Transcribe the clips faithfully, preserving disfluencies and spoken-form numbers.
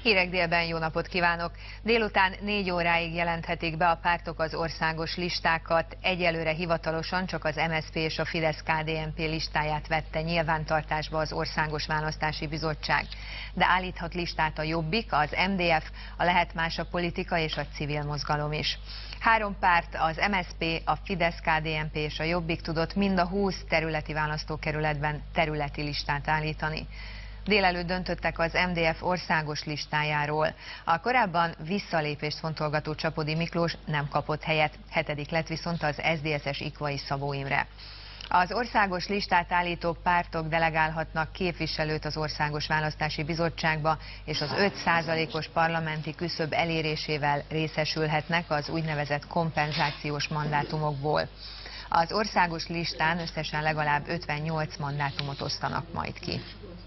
Hírek délben, jó napot kívánok! Délután négy óráig jelenthetik be a pártok az országos listákat. Egyelőre hivatalosan csak az em es zé pé és a Fidesz-ká dé en pé listáját vette nyilvántartásba az Országos Választási Bizottság. De állíthat listát a Jobbik, az em dé ef, a Lehet Más a Politika és a Civil Mozgalom is. Három párt, az em es zé pé, a Fidesz-ká dé en pé és a Jobbik tudott mind a húsz területi választókerületben területi listát állítani. Délelőtt döntöttek az em dé ef országos listájáról. A korábban visszalépést fontolgató Csapody Miklós nem kapott helyet, hetedik lett viszont az es zé dé es-es Ikvai Szabó Imre. Az országos listát állító pártok delegálhatnak képviselőt az Országos Választási Bizottságba, és az öt százalékos parlamenti küszöb elérésével részesülhetnek az úgynevezett kompenzációs mandátumokból. Az országos listán összesen legalább ötvennyolc mandátumot osztanak majd ki.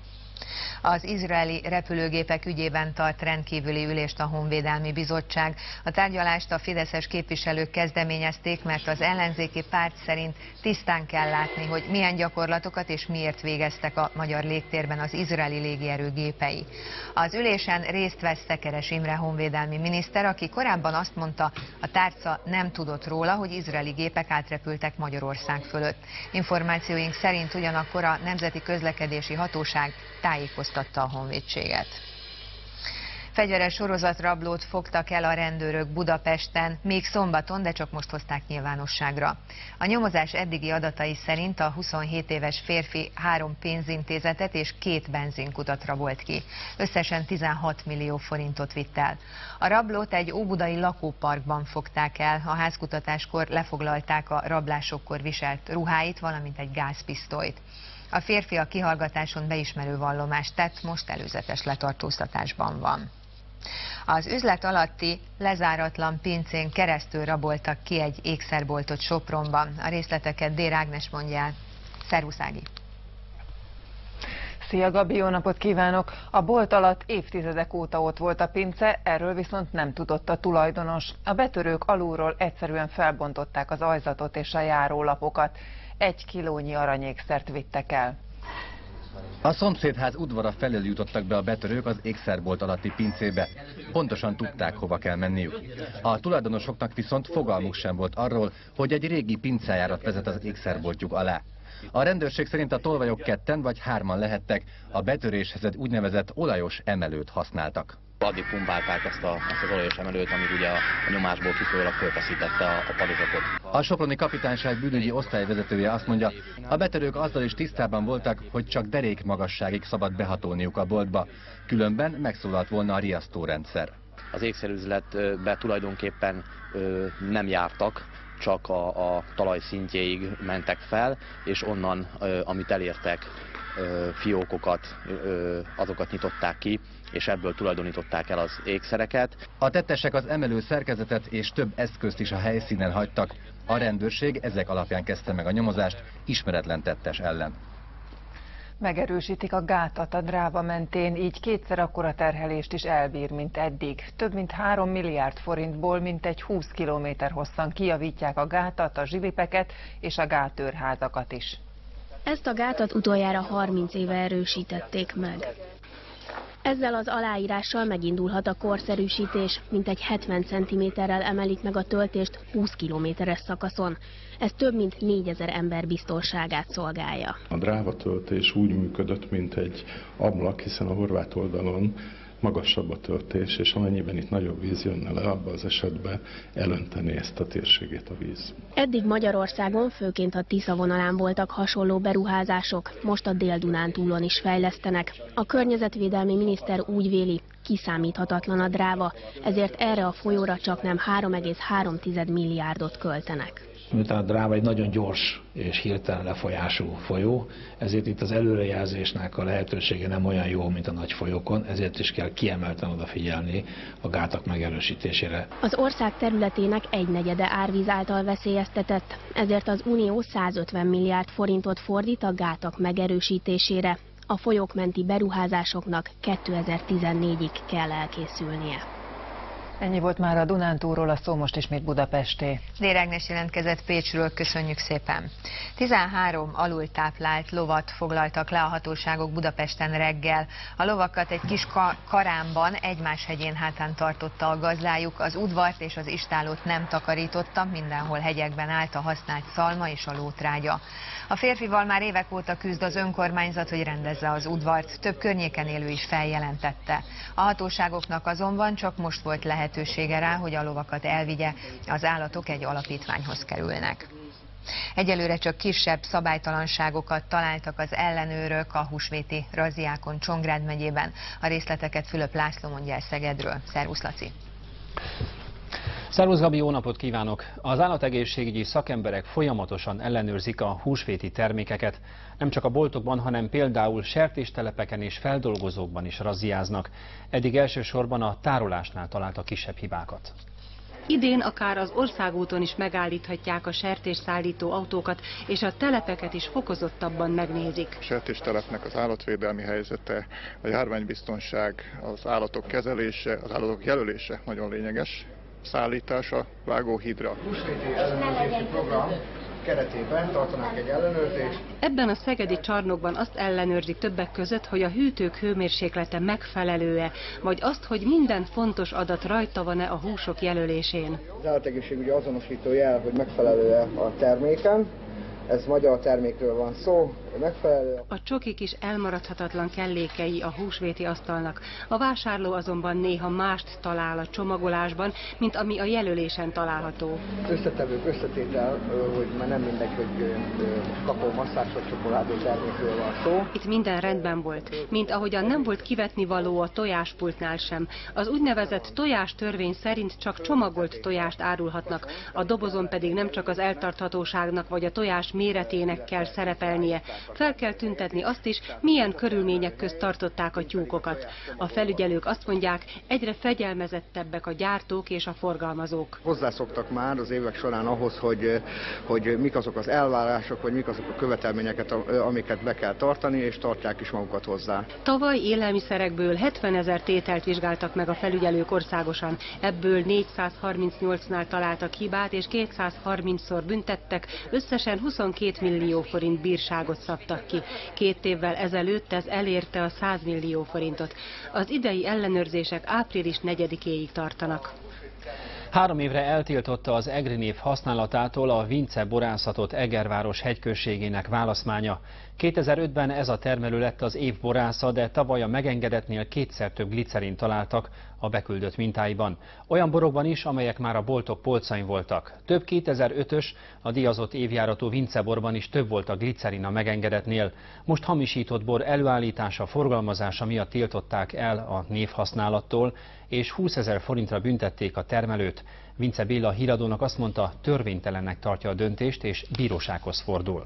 Az izraeli repülőgépek ügyében tart rendkívüli ülést a Honvédelmi Bizottság. A tárgyalást a fideszes képviselők kezdeményezték, mert az ellenzéki párt szerint tisztán kell látni, hogy milyen gyakorlatokat és miért végeztek a magyar légtérben az izraeli légierő gépei. Az ülésen részt vesz Szekeres Imre honvédelmi miniszter, aki korábban azt mondta, a tárca nem tudott róla, hogy izraeli gépek átrepültek Magyarország fölött. Információink szerint ugyanakkor a Nemzeti Közlekedési Hatóság tájékoztatta a honvédséget. Fegyveres sorozatrablót fogtak el a rendőrök Budapesten, még szombaton, de csak most hozták nyilvánosságra. A nyomozás eddigi adatai szerint a huszonhét éves férfi három pénzintézetet és két benzinkutat rabolt ki. Összesen tizenhat millió forintot vitt el. A rablót egy óbudai lakóparkban fogták el, a házkutatáskor lefoglalták a rablásokkor viselt ruháit, valamint egy gázpisztolyt. A férfi a kihallgatáson beismerő vallomást tett, most előzetes letartóztatásban van. Az üzlet alatti lezáratlan pincén keresztül raboltak ki egy ékszerboltot Sopronban. A részleteket Dér Ágnes mondja el. Szervusz Ági! Szia Gabi, jó napot kívánok! A bolt alatt évtizedek óta ott volt a pince, erről viszont nem tudott a tulajdonos. A betörők alulról egyszerűen felbontották az ajzatot és a járólapokat. Egy kilónyi aranyékszert vittek el. A szomszédház udvara felől jutottak be a betörők az ékszerbolt alatti pincébe. Pontosan tudták, hova kell menniük. A tulajdonosoknak viszont fogalmuk sem volt arról, hogy egy régi pincejárat vezet az ékszerboltjuk alá. A rendőrség szerint a tolvajok ketten vagy hárman lehettek, a betöréshez egy úgynevezett olajos emelőt használtak. Addig pumpálták ezt, a, ezt az olajos emelőt, amíg ugye a, a nyomásból kifolyólag fölfeszítette a, a padozatot. A soproni kapitányság bűnügyi osztályvezetője azt mondja, a betörők azzal is tisztában voltak, hogy csak derék magasságig szabad behatolniuk a boltba, különben megszólalt volna a riasztórendszer. Az ékszerüzletbe tulajdonképpen ö, nem jártak, csak a, a talaj szintjéig mentek fel, és onnan, ö, amit elértek, ö, fiókokat, ö, azokat nyitották ki, és ebből tulajdonították el az ékszereket. A tettesek az emelő szerkezetet és több eszközt is a helyszínen hagytak. A rendőrség ezek alapján kezdte meg a nyomozást ismeretlen tettes ellen. Megerősítik a gátat a Dráva mentén, így kétszer akkora terhelést is elbír, mint eddig. Több mint három milliárd forintból mintegy húsz kilométer hosszan kijavítják a gátat, a zsilipeket és a gátőrházakat is. Ezt a gátat utoljára harminc éve erősítették meg. Ezzel az aláírással megindulhat a korszerűsítés, mintegy hetven centiméterrel emelik meg a töltést húsz kilométeres szakaszon. Ez több mint négyezer ember biztonságát szolgálja. A Dráva töltés úgy működött, mint egy ablak, hiszen a horvát oldalon magasabb a töltés, és amennyiben itt nagyobb víz jönne le, abban az esetben elöntené ezt a térségét a víz. Eddig Magyarországon főként a Tisza vonalán voltak hasonló beruházások, most a Dél-Dunántúlon is fejlesztenek. A környezetvédelmi miniszter úgy véli, kiszámíthatatlan a Dráva, ezért erre a folyóra csaknem három egész három milliárdot költenek. Miután a Dráva egy nagyon gyors és hirtelen lefolyású folyó, ezért itt az előrejelzésnek a lehetősége nem olyan jó, mint a nagy folyókon, ezért is kell kiemelten odafigyelni a gátak megerősítésére. Az ország területének egynegyede árvíz által veszélyeztetett, ezért az Unió százötven milliárd forintot fordít a gátak megerősítésére. A folyók menti beruházásoknak kétezer-tizennégyig kell elkészülnie. Ennyi volt már a Dunántúlról, a szó most ismét Budapesté. Dér Ágnes jelentkezett Pécsről, köszönjük szépen. tizenhárom alultáplált lovat foglaltak le a hatóságok Budapesten reggel. A lovakat egy kis ka karámban egymás hegyén hátán tartotta a gazdájuk, az udvart és az istállót nem takarította, mindenhol hegyekben állt a használt szalma és a lótrágya. A férfival már évek óta küzd az önkormányzat, hogy rendezze az udvart, több környéken élő is feljelentette. A hatóságoknak azonban csak most volt lehetősége rá, hogy a lovakat elvigye, az állatok egy alapítványhoz kerülnek. Egyelőre csak kisebb szabálytalanságokat találtak az ellenőrök a húsvéti razziákon Csongrád megyében. A részleteket Fülöp László mondja el Szegedről. Szervusz, Laci! Szervusz, Gabi, jó napot kívánok! Az állategészségügyi szakemberek folyamatosan ellenőrzik a húsvéti termékeket. Nem csak a boltokban, hanem például sertéstelepeken és feldolgozókban is razziáznak. Eddig elsősorban a tárolásnál találtak kisebb hibákat. Idén akár az országúton is megállíthatják a sertésszállító autókat, és a telepeket is fokozottabban megnézik. A sertéstelepnek az állatvédelmi helyzete, a járványbiztonság, az állatok kezelése, az állatok jelölése nagyon lényeges. Szállítása vágóhídra. Húsvéti ellenőrzési program keretében tartanák egy ellenőrzést. Ebben a szegedi csarnokban azt ellenőrzik többek között, hogy a hűtők hőmérséklete megfelelő-e, vagy azt, hogy minden fontos adat rajta van-e a húsok jelölésén. Az állategészségügyi azonosító jel, hogy megfelelő-e a terméken. Ez magyar termékről van szó, megfelelő. A csokik is elmaradhatatlan kellékei a húsvéti asztalnak. A vásárló azonban néha mást talál a csomagolásban, mint ami a jelölésen található. Összetevők, összetétel, hogy már nem mindegy, hogy kakó, masszás vagy csokoládé termékről van szó. Itt minden rendben volt, mint ahogyan nem volt kivetni való a tojáspultnál sem. Az úgynevezett tojástörvény szerint csak csomagolt tojást árulhatnak, a dobozon pedig nem csak az eltarthatóságnak vagy a tojás méretének kell szerepelnie. Fel kell tüntetni azt is, milyen körülmények közt tartották a tyúkokat. A felügyelők azt mondják, egyre fegyelmezettebbek a gyártók és a forgalmazók. Hozzászoktak már az évek során ahhoz, hogy, hogy mik azok az elvárások, vagy mik azok a követelményeket, amiket be kell tartani, és tartják is magukat hozzá. Tavaly élelmiszerekből hetvenezer tételt vizsgáltak meg a felügyelők országosan. Ebből négyszázharmincnyolcnál találtak hibát, és kétszázharmincszor büntettek, összesen huszonkét millió forint bírságot szabtak ki. Két évvel ezelőtt ez elérte a száz millió forintot. Az idei ellenőrzések április negyedikéig tartanak. Három évre eltiltotta az egri név használatától a Vince borászatot Egerváros hegyközségének választmánya. kétezer-ötben ez a termelő lett az év borásza, de tavaly a megengedettnél kétszer több glicerin találtak a beküldött mintáiban. Olyan borokban is, amelyek már a boltok polcain voltak. Több kétezer-ötös, a díjazott évjáratú Vince borban is több volt a glicerin a megengedettnél. Most hamisított bor előállítása, forgalmazása miatt tiltották el a névhasználattól, és húszezer forintra büntették a termelőt. Vince Béla híradónak azt mondta, törvénytelennek tartja a döntést, és bírósághoz fordul.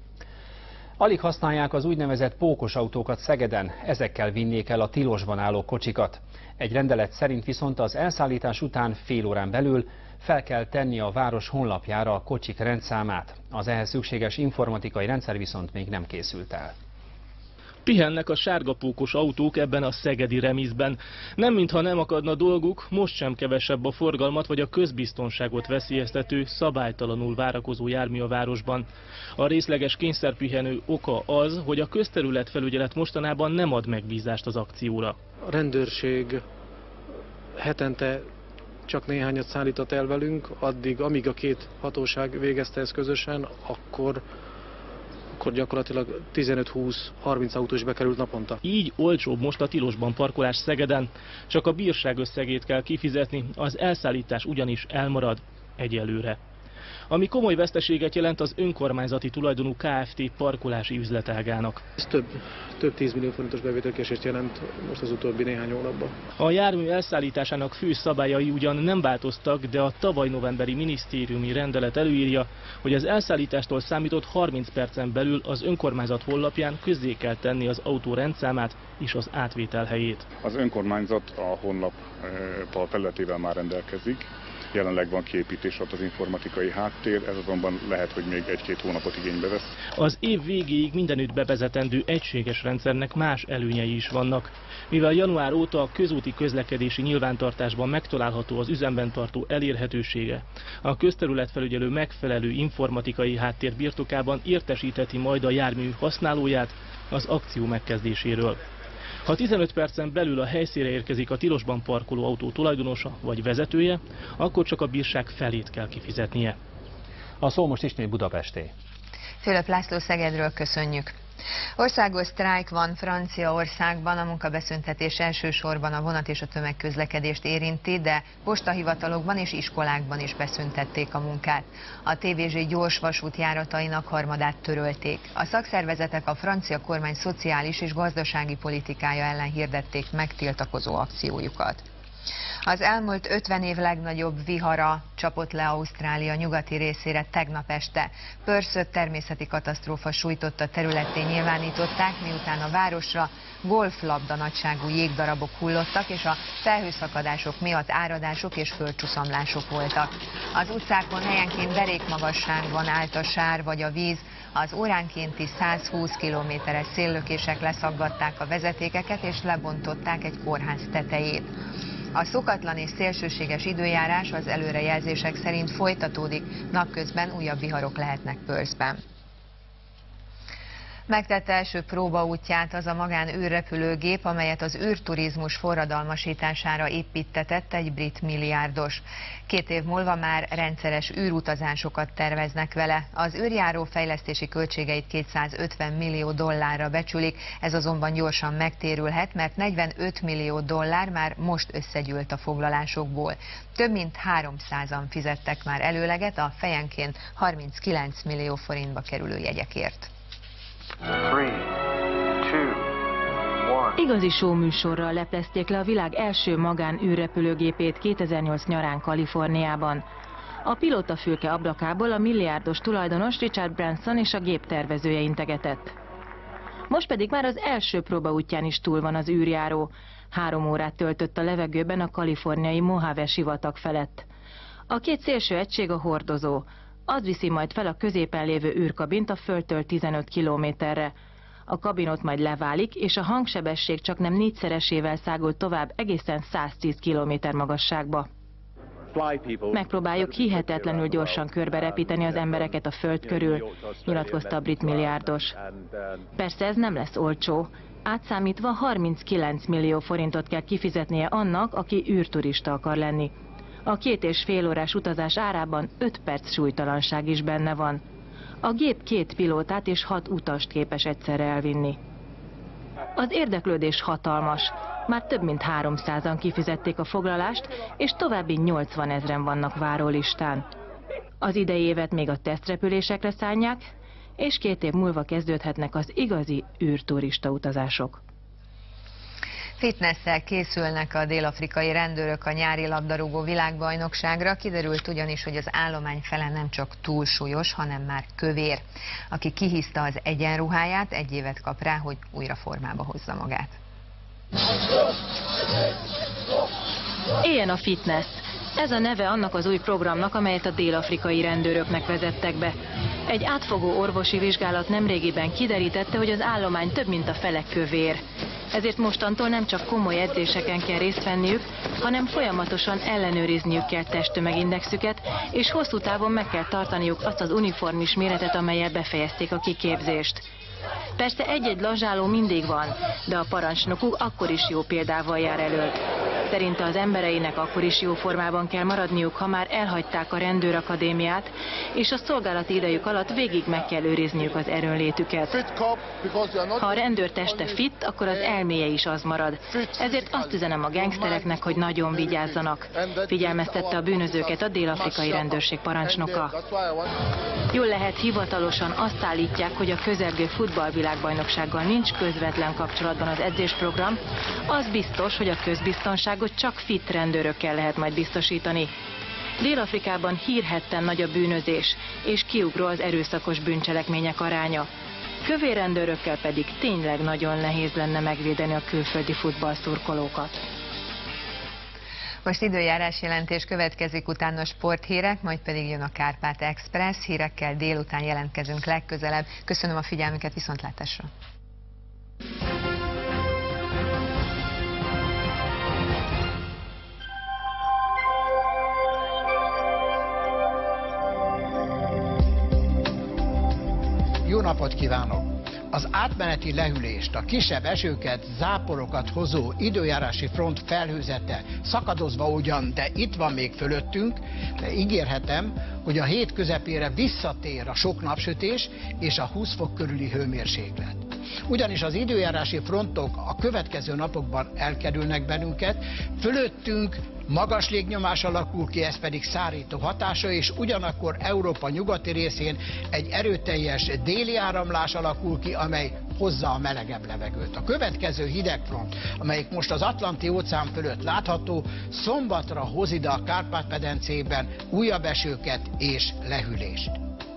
Alig használják az úgynevezett pókos autókat Szegeden, ezekkel vinnék el a tilosban álló kocsikat. Egy rendelet szerint viszont az elszállítás után fél órán belül fel kell tenni a város honlapjára a kocsik rendszámát. Az ehhez szükséges informatikai rendszer viszont még nem készült el. Pihennek a sárgapókos autók ebben a szegedi remizben. Nem mintha nem akadna dolguk, most sem kevesebb a forgalmat vagy a közbiztonságot veszélyeztető, szabálytalanul várakozó jármű a városban. A részleges kényszerpihenő oka az, hogy a közterületfelügyelet mostanában nem ad megbízást az akcióra. A rendőrség hetente csak néhányat szállított el velünk, addig, amíg a két hatóság végezte ezt közösen, akkor akkor gyakorlatilag tizenöt-húsz-harminc autó is bekerült naponta. Így olcsóbb most a tilosban parkolás Szegeden. Csak a bírság összegét kell kifizetni, az elszállítás ugyanis elmarad egyelőre. Ami komoly veszteséget jelent az önkormányzati tulajdonú Kft. Parkolási üzletágának. Ez több, több tízmillió forintos bevételkiesést jelent most az utóbbi néhány hónapban. A jármű elszállításának fő szabályai ugyan nem változtak, de a tavaly novemberi minisztériumi rendelet előírja, hogy az elszállítástól számított harminc percen belül az önkormányzat honlapján közzé kell tenni az autó rendszámát és az átvétel helyét. Az önkormányzat a honlap felületével már rendelkezik, jelenleg van kiépítés alatt az informatikai háttér, ez azonban lehet, hogy még egy-két hónapot igénybe vesz. Az év végéig mindenütt bevezetendő egységes rendszernek más előnyei is vannak. Mivel január óta a közúti közlekedési nyilvántartásban megtalálható az üzemben tartó elérhetősége, a közterületfelügyelő megfelelő informatikai háttér birtokában értesítheti majd a jármű használóját az akció megkezdéséről. Ha tizenöt percen belül a helyszínre érkezik a tilosban parkoló autó tulajdonosa vagy vezetője, akkor csak a bírság felét kell kifizetnie. A szó most ismét Budapesté. Fülöp László Szegedről köszönjük. Országos sztrájk van Franciaországban, a munkabeszüntetés elsősorban a vonat és a tömegközlekedést érinti, de postahivatalokban és iskolákban is beszüntették a munkát. A té vé zé gyors vasútjáratainak harmadát törölték. A szakszervezetek a francia kormány szociális és gazdasági politikája ellen hirdették meg tiltakozó akciójukat. Az elmúlt ötven év legnagyobb vihara csapott le Ausztrália nyugati részére tegnap este. Perth természeti katasztrófa sújtotta területén nyilvánították, miután a városra golflabda nagyságú jégdarabok hullottak, és a felhőszakadások miatt áradások és földcsuszamlások voltak. Az utcákon helyenként derékmagasságban állt a sár vagy a víz, az óránkénti százhúsz kilométeres széllökések leszaggatták a vezetékeket és lebontották egy kórház tetejét. A szokatlan és szélsőséges időjárás az előrejelzések szerint folytatódik, napközben újabb viharok lehetnek Perthben. Megtette első próbaútját az a magán űrrepülőgép, amelyet az űrturizmus forradalmasítására építtetett egy brit milliárdos. Két év múlva már rendszeres űrutazásokat terveznek vele. Az űrjáró fejlesztési költségeit kétszázötven millió dollárra becsülik, ez azonban gyorsan megtérülhet, mert negyvenöt millió dollár már most összegyűlt a foglalásokból. Több mint háromszázan fizettek már előleget a fejenként harminckilenc millió forintba kerülő jegyekért. Igazi showműsorral leplezték le a világ első magán űrrepülőgépét kétezer-nyolc nyarán Kaliforniában. A pilótafülke ablakából a milliárdos tulajdonos Richard Branson és a gép tervezője integetett. Most pedig már az első próbaútján is túl van az űrjáró. Három órát töltött a levegőben a kaliforniai Mojave sivatag felett. A két szélső egység a hordozó. Az viszi majd fel a középen lévő űrkabint a Földtől tizenöt kilométerre. A kabinot majd leválik, és a hangsebesség csaknem négyszeresével szágul tovább egészen száztíz kilométer magasságba. Megpróbáljuk hihetetlenül gyorsan körberepíteni az embereket a Föld körül, nyilatkozta a brit milliárdos. Persze ez nem lesz olcsó. Átszámítva harminckilenc millió forintot kell kifizetnie annak, aki űrturista akar lenni. A két és fél órás utazás árában öt perc súlytalanság is benne van. A gép két pilótát és hat utast képes egyszerre elvinni. Az érdeklődés hatalmas. Már több mint háromszázan kifizették a foglalást, és további nyolcvanezren vannak várólistán. Az idei évet még a tesztrepülésekre szánják, és két év múlva kezdődhetnek az igazi űrturista utazások. Fitnesszel készülnek a dél-afrikai rendőrök a nyári labdarúgó világbajnokságra, kiderült ugyanis, hogy az állomány fele nem csak túlsúlyos, hanem már kövér. Aki kihiszta az egyenruháját, egy évet kap rá, hogy újra formába hozza magát. Éljen a fitness! Ez a neve annak az új programnak, amelyet a dél-afrikai rendőröknek vezettek be. Egy átfogó orvosi vizsgálat nemrégiben kiderítette, hogy az állomány több mint a fele kövér. Ezért mostantól nem csak komoly edzéseken kell részt venniük, hanem folyamatosan ellenőrizniük kell testtömegindexüket, és hosszú távon meg kell tartaniuk azt az uniformis méretet, amellyel befejezték a kiképzést. Persze egy-egy lazsáló mindig van, de a parancsnokuk akkor is jó példával jár elől. Szerinte az embereinek akkor is jó formában kell maradniuk, ha már elhagyták a rendőrakadémiát, és a szolgálati idejük alatt végig meg kell őrizniük az erőnlétüket. Ha a rendőr teste fit, akkor az elméje is az marad. Ezért azt üzenem a gengsztereknek, hogy nagyon vigyázzanak. Figyelmeztette a bűnözőket a dél-afrikai rendőrség parancsnoka. Jól lehet, hivatalosan azt állítják, hogy a közelgő futballvilágbajnoksággal nincs közvetlen kapcsolatban az edzésprogram, az biztos, hogy a közbiztonságot csak fit rendőrökkel lehet majd biztosítani. Dél-Afrikában hírhedten nagy a bűnözés, és kiugró az erőszakos bűncselekmények aránya. Kövér rendőrökkel pedig tényleg nagyon nehéz lenne megvédeni a külföldi futballszurkolókat. Most időjárás jelentés következik, utána sporthírek, majd pedig jön a Kárpát Express. Hírekkel délután jelentkezünk legközelebb. Köszönöm a figyelmüket, viszontlátásra! Jó napot kívánok! Az átmeneti lehűlést, a kisebb esőket, záporokat hozó időjárási front felhőzete szakadozva ugyan, de itt van még fölöttünk, de ígérhetem, hogy a hét közepére visszatér a sok napsütés és a húsz fok körüli hőmérséklet. Ugyanis az időjárási frontok a következő napokban elkerülnek bennünket, fölöttünk magas légnyomás alakul ki, ez pedig szárító hatása, és ugyanakkor Európa nyugati részén egy erőteljes déli áramlás alakul ki, amely hozza a melegebb levegőt. A következő hidegfront, amelyik most az Atlanti-óceán fölött látható, szombatra hoz ide a Kárpát-medencében újabb esőket és lehűlést.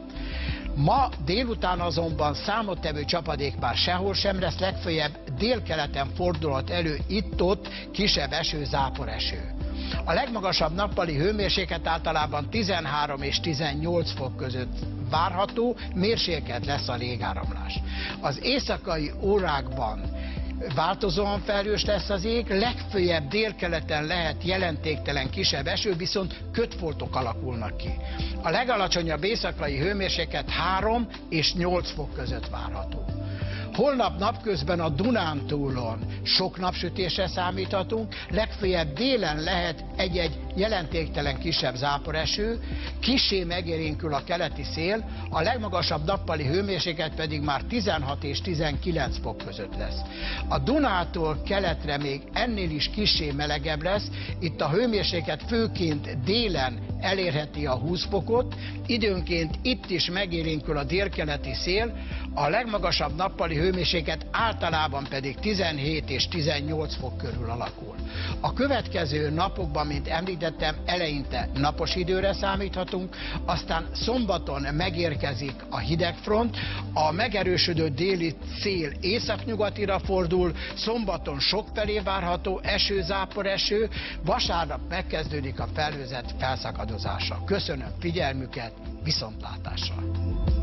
Ma délután azonban számottevő csapadék már sehol sem lesz, legfeljebb délkeleten fordulhat elő itt-ott kisebb eső, záporeső. A legmagasabb nappali hőmérséklet általában tizenhárom és tizennyolc fok között várható, mérsékelt lesz a légáramlás. Az éjszakai órákban változóan felhős lesz az ég, legfőjebb délkeleten lehet jelentéktelen kisebb eső, viszont kötfoltok alakulnak ki. A legalacsonyabb éjszakai hőmérséklet három és nyolc fok között várható. Holnap napközben a Dunántúlon sok napsütésre számíthatunk, legfeljebb délen lehet egy-egy jelentéktelen kisebb záporeső, kissé megélénkül a keleti szél, a legmagasabb nappali hőmérséklet pedig már tizenhat és tizenkilenc fok között lesz. A Dunától keletre még ennél is kissé melegebb lesz, itt a hőmérséklet főként délen elérheti a húsz fokot, időnként itt is megélénkül a délkeleti szél, a legmagasabb nappali hőmérséklet általában pedig tizenhét és tizennyolc fok körül alakul. A következő napokban, mint említettem, eleinte napos időre számíthatunk, aztán szombaton megérkezik a hidegfront, a megerősödő déli szél északnyugatira fordul, szombaton sokfelé várható eső, záporeső, vasárnap megkezdődik a felhőzet felszakadozása. Köszönöm figyelmüket, viszontlátásra!